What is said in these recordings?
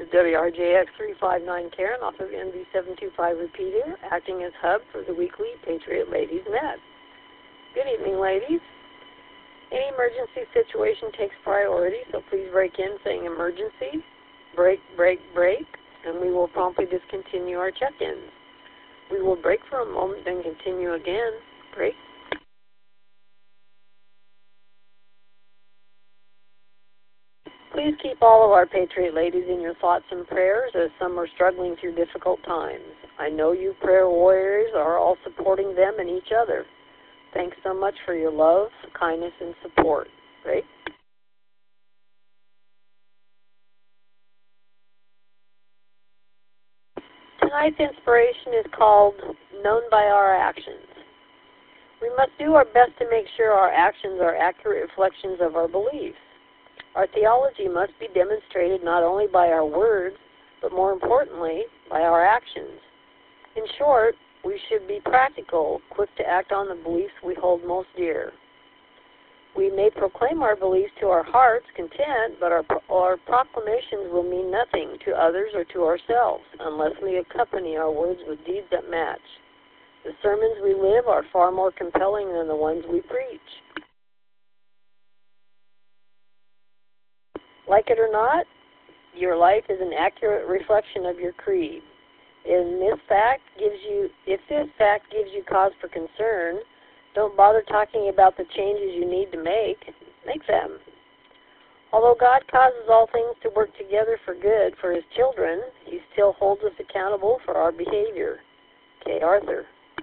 is WRJX359 Karen off of NV725 repeater, acting as hub for the weekly Patriot Ladies Net. Good evening, ladies. Any emergency situation takes priority, so please break in saying emergency, break, break, break, and we will promptly discontinue our check-ins. We will break for a moment, then continue again. Break. Please keep all of our Patriot ladies in your thoughts and prayers as some are struggling through difficult times. I know you prayer warriors are all supporting them and each other. Thanks so much for your love, kindness, and support. Right? Tonight's inspiration is called Known by Our Actions. We must do our best to make sure our actions are accurate reflections of our beliefs. Our theology must be demonstrated not only by our words, but more importantly, by our actions. In short, we should be practical, quick to act on the beliefs we hold most dear. We may proclaim our beliefs to our heart's content, but our proclamations will mean nothing to others or to ourselves unless we accompany our words with deeds that match. The sermons we live are far more compelling than the ones we preach. Like it or not, your life is an accurate reflection of your creed. If this fact gives you cause for concern, don't bother talking about the changes you need to make. Make them. Although God causes all things to work together for good for His children, He still holds us accountable for our behavior. Kay Arthur.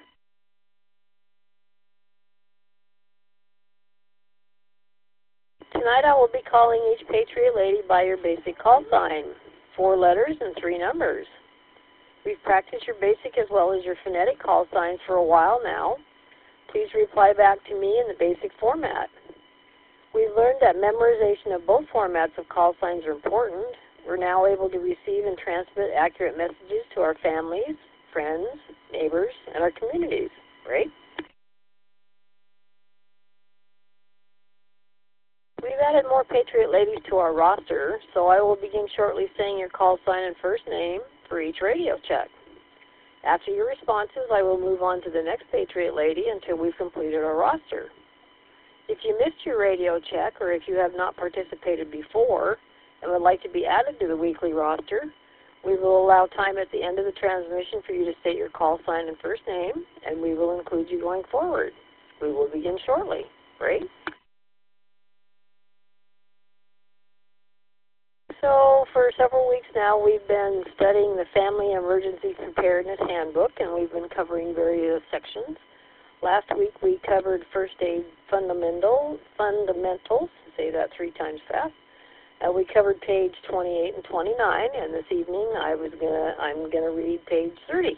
Tonight I will be calling each Patriot lady by your basic call sign, 4 letters and 3 numbers. We've practiced your basic as well as your phonetic call signs for a while now. Please reply back to me in the basic format. We've learned that memorization of both formats of call signs are important. We're now able to receive and transmit accurate messages to our families, friends, neighbors, and our communities, right? We've added more Patriot ladies to our roster, so I will begin shortly saying your call sign and first name for each radio check. After your responses, I will move on to the next Patriot lady until we've completed our roster. If you missed your radio check, or if you have not participated before and would like to be added to the weekly roster, we will allow time at the end of the transmission for you to state your call sign and first name, and we will include you going forward. We will begin shortly. Great? So for several weeks now, we've been studying the Family Emergency Preparedness Handbook, and we've been covering various sections. Last week we covered First Aid Fundamentals, say that 3 times fast. We covered page 28 and 29, and this evening I'm gonna read page 30.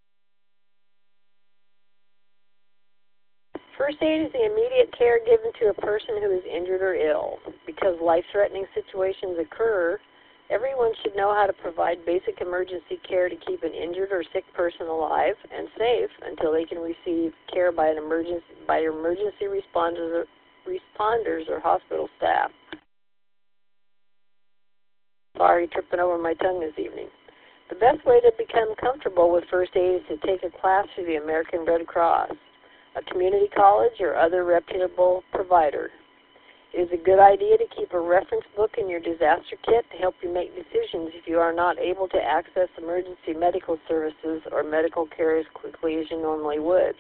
First aid is the immediate care given to a person who is injured or ill. Because life-threatening situations occur, everyone should know how to provide basic emergency care to keep an injured or sick person alive and safe until they can receive care by emergency responders or hospital staff. Sorry, tripping over my tongue this evening. The best way to become comfortable with first aid is to take a class through the American Red Cross, a community college, or other reputable provider. It is a good idea to keep a reference book in your disaster kit to help you make decisions if you are not able to access emergency medical services or medical care as quickly as you normally would.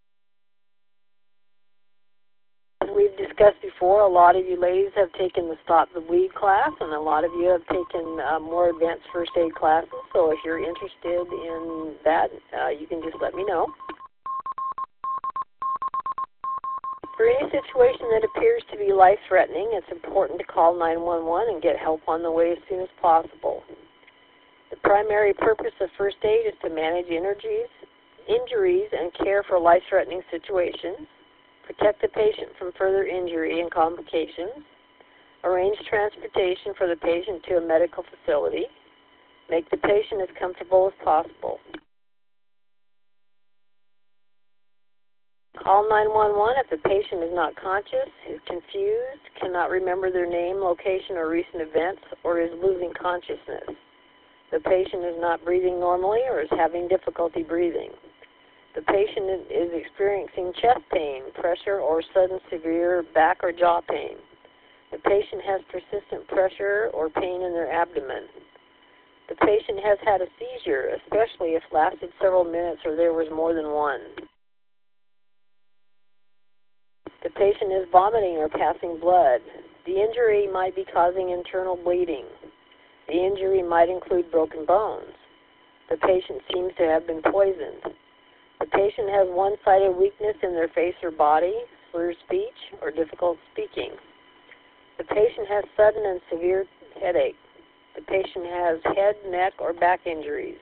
As we've discussed before, a lot of you ladies have taken the Stop the Bleed class, and a lot of you have taken more advanced first aid classes, so if you're interested in that, you can just let me know. For any situation that appears to be life-threatening, it's important to call 911 and get help on the way as soon as possible. The primary purpose of first aid is to manage injuries and care for life-threatening situations, protect the patient from further injury and complications, arrange transportation for the patient to a medical facility, make the patient as comfortable as possible. Call 911 if the patient is not conscious, is confused, cannot remember their name, location, or recent events, or is losing consciousness. The patient is not breathing normally or is having difficulty breathing. The patient is experiencing chest pain, pressure, or sudden severe back or jaw pain. The patient has persistent pressure or pain in their abdomen. The patient has had a seizure, especially if lasted several minutes or there was more than one. The patient is vomiting or passing blood. The injury might be causing internal bleeding. The injury might include broken bones. The patient seems to have been poisoned. The patient has one-sided weakness in their face or body, slurred speech, or difficult speaking. The patient has sudden and severe headache. The patient has head, neck, or back injuries.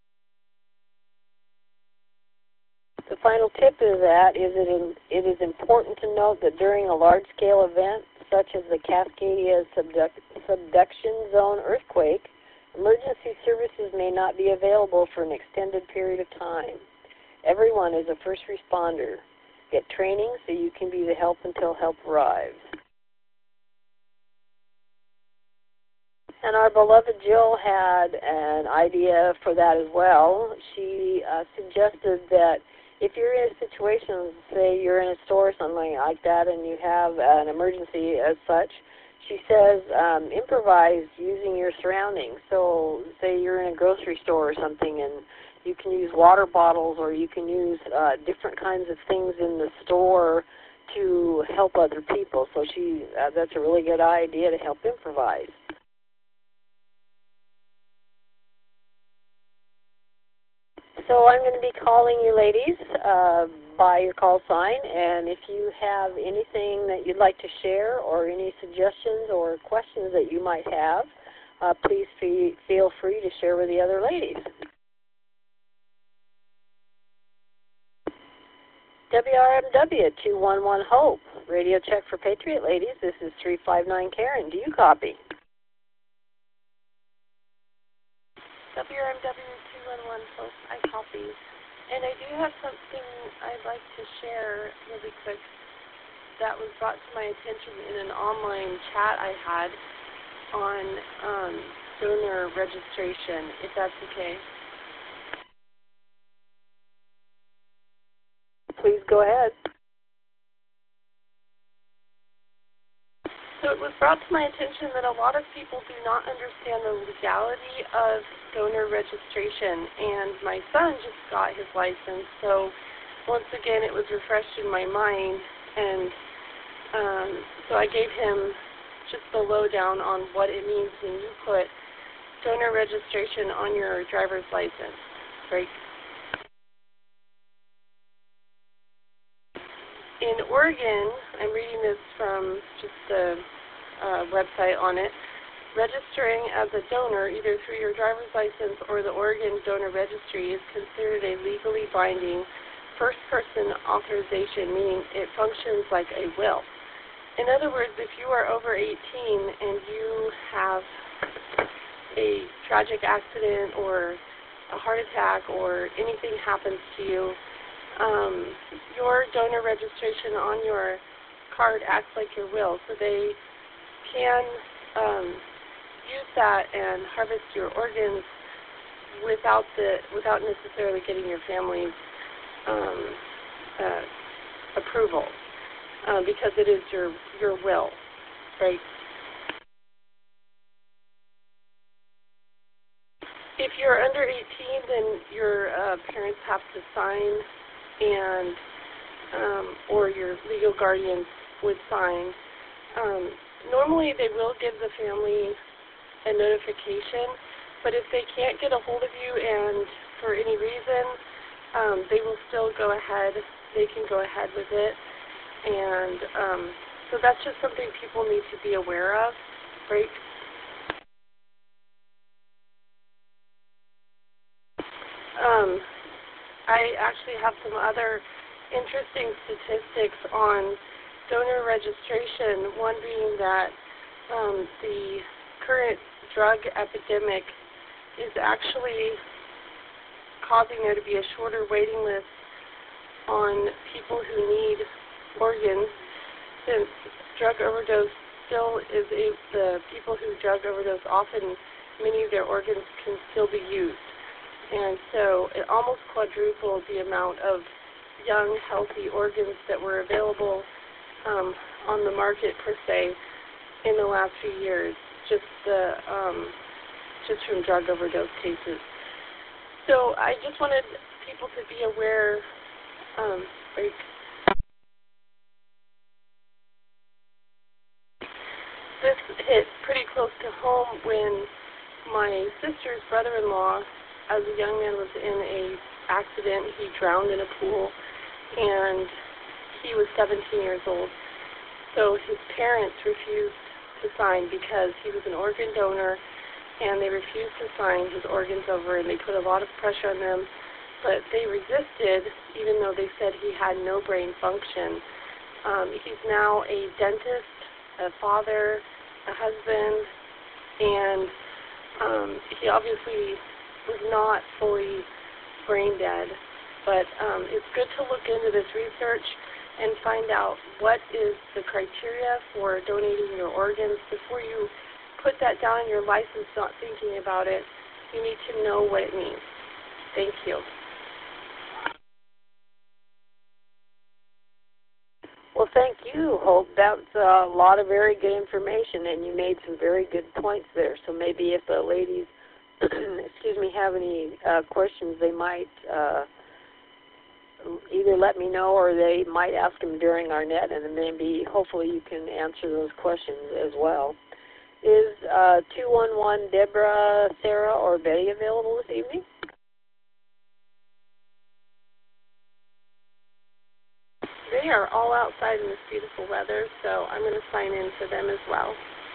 The final tip is that it is important to note that during a large-scale event, such as the Cascadia subduction zone earthquake, emergency services may not be available for an extended period of time. Everyone is a first responder. Get training so you can be the help until help arrives. And our beloved Jill had an idea for that as well. She suggested that if you're in a situation, say you're in a store or something like that, and you have an emergency as such, she says improvise using your surroundings. So say you're in a grocery store or something, and you can use water bottles, or you can use different kinds of things in the store to help other people. So that's a really good idea to help improvise. So I'm going to be calling you ladies by your call sign, and if you have anything that you'd like to share or any suggestions or questions that you might have, please feel free to share with the other ladies. WRMW 211 Hope, radio check for Patriot ladies. This is 359 Karen. Do you copy? WRMW 211 Hope, I copy. And I do have something I'd like to share really quick that was brought to my attention in an online chat I had on donor registration, if that's okay. Please go ahead. So it was brought to my attention that a lot of people do not understand the legality of donor registration, and my son just got his license, so once again it was refreshed in my mind, and so I gave him just the lowdown on what it means when you put donor registration on your driver's license, right? In Oregon, I'm reading this from just the website on it, registering as a donor either through your driver's license or the Oregon Donor Registry is considered a legally binding first-person authorization, meaning it functions like a will. In other words, if you are over 18 and you have a tragic accident or a heart attack or anything happens to you, your donor registration on your card acts like your will, so they can use that and harvest your organs without necessarily getting your family's approval, because it is your will, right? If you're under 18, then your parents have to sign, and or your legal guardians would sign. Normally, they will give the family a notification, but if they can't get a hold of you and for any reason, they will still go ahead. They can go ahead with it, and so that's just something people need to be aware of, right? I actually have some other interesting statistics on donor registration, one being that the current drug epidemic is actually causing there to be a shorter waiting list on people who need organs, since drug overdose still is the people who drug overdose often many of their organs can still be used. And so it almost quadrupled the amount of young, healthy organs that were available on the market, per se, in the last few years, just from drug overdose cases. So I just wanted people to be aware, this hit pretty close to home when my sister's brother-in-law, as a young man, was in an accident. He drowned in a pool, and he was 17 years old. So his parents refused to sign because he was an organ donor, and they refused to sign his organs over, and they put a lot of pressure on them. But they resisted, even though they said he had no brain function. He's now a dentist, a father, a husband, and he obviously was not fully brain dead. But it's good to look into this research and find out what is the criteria for donating your organs. Before you put that down in your license, not thinking about it, you need to know what it means. Thank you. Well, thank you, Hope. That's a lot of very good information, and you made some very good points there. So maybe if the ladies, have any questions, they might either let me know or they might ask them during our net, and then maybe, hopefully, you can answer those questions as well. Is 211 Deborah, Sarah, or Betty available this evening? They are all outside in this beautiful weather, so I'm going to sign in for them as well.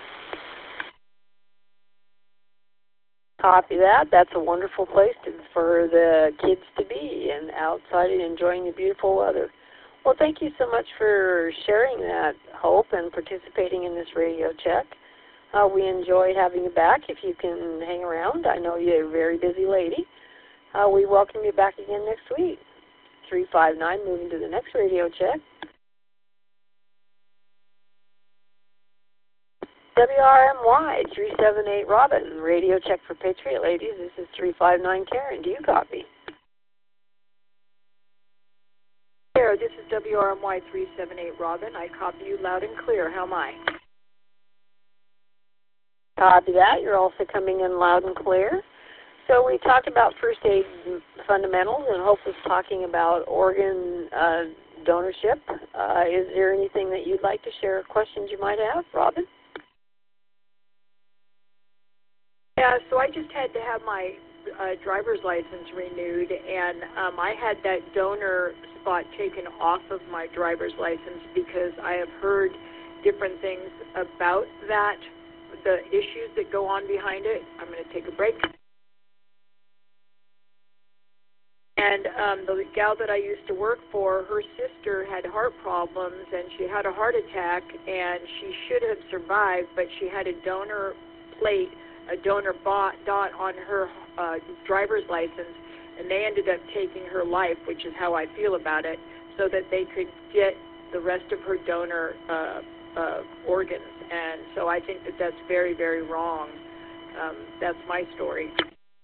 Copy that. That's a wonderful place for the kids to be, and outside and enjoying the beautiful weather. Well, thank you so much for sharing that, Hope, and participating in this radio check. We enjoy having you back if you can hang around. I know you're a very busy lady. We welcome you back again next week. 359, moving to the next radio check. WRMY 378 Robin, radio check for Patriot ladies. This is 359 Karen. Do you copy? Sarah, this is WRMY 378 Robin. I copy you loud and clear. How am I? Copy that. You're also coming in loud and clear. So we talked about first aid fundamentals, and Hope was talking about organ donorship. Is there anything that you'd like to share, questions you might have, Robin? Yeah, so I just had to have my driver's license renewed, and I had that donor spot taken off of my driver's license because I have heard different things about that, the issues that go on behind it. I'm going to take a break. And the gal that I used to work for, her sister had heart problems, and she had a heart attack, and she should have survived, but she had a donor plate, a donor dot on her driver's license, and they ended up taking her life, which is how I feel about it, so that they could get the rest of her donor organs. And so I think that that's very, very wrong. That's my story.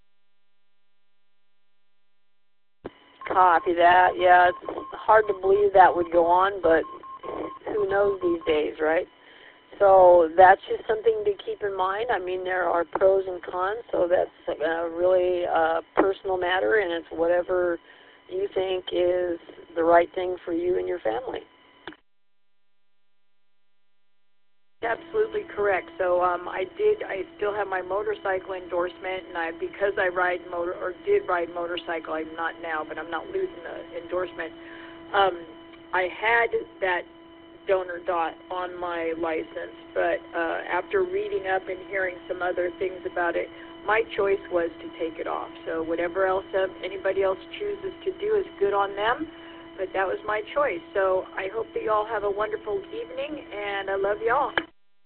Copy that. Yeah, it's hard to believe that would go on, but who knows these days, right? So that's just something to keep in mind. I mean, there are pros and cons, so that's really a personal matter, and it's whatever you think is the right thing for you and your family. Absolutely correct. So I still have my motorcycle endorsement, and because I did ride motorcycle, I'm not now, but I'm not losing the endorsement. I had that donor dot on my license, but after reading up and hearing some other things about it, my choice was to take it off. So whatever else anybody else chooses to do is good on them, but that was my choice. So I hope that you all have a wonderful evening, and I love you all.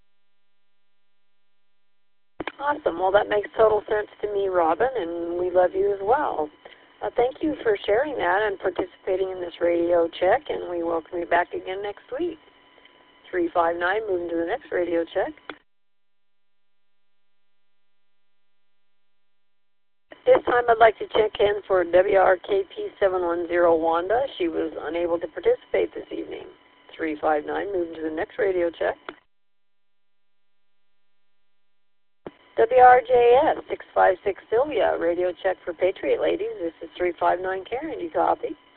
Awesome. Well, that makes total sense to me, Robin, and we love you as well. Thank you for sharing that and participating in this radio check, and we welcome you back again next week. 359, moving to the next radio check. time, I'd like to check in for WRKP710 Wanda. She was unable to participate this evening. 359, moving to the next radio check. WRJS 656 Sylvia, radio check for Patriot Ladies. This is 359 Karen. You copy?